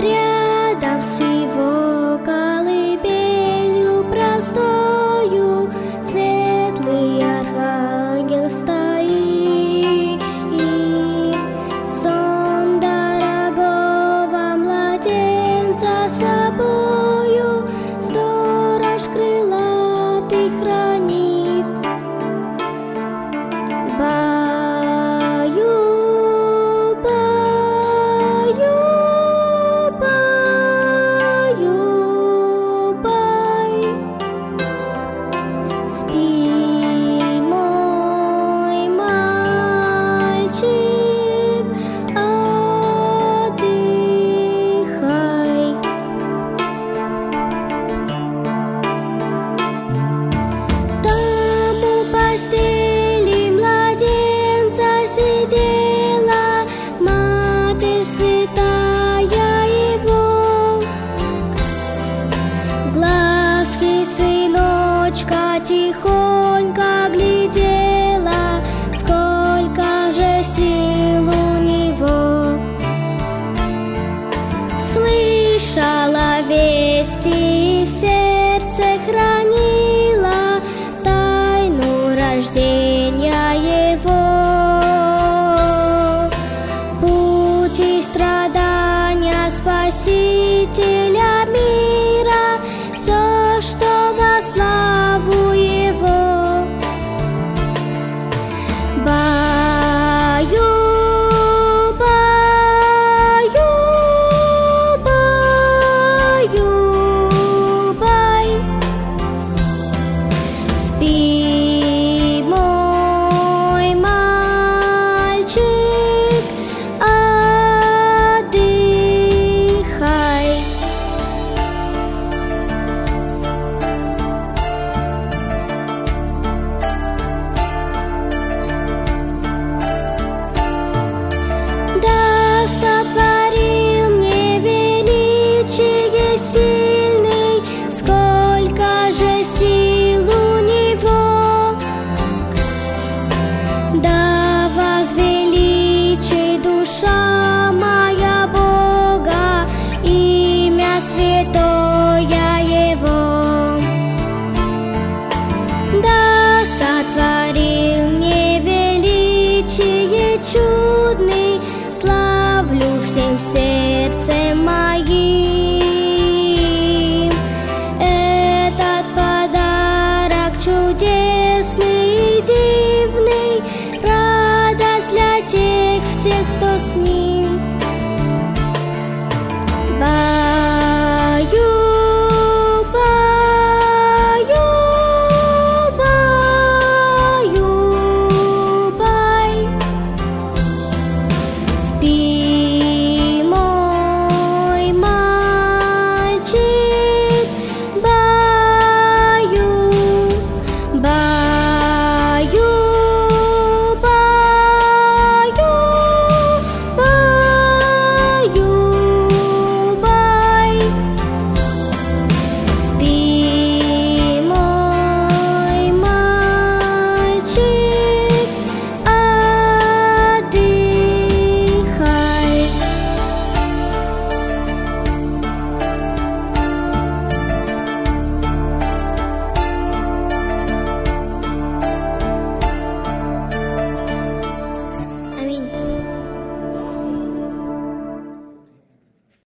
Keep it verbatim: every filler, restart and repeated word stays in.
рядом с его колыбелью простою светлый архангел стоит. Сон дорогого младенца собою сторож крылатый хранит. Баю, баю, баю, бай. Спи, мой мальчик, отдыхай. Там у постели младенца сидела Матерь святая его. В глазки сыночка тихонько глядела, сколько же сил у него. Слышала вести и в сердце хранила тайну рождения его. Путь и страдания Спаситель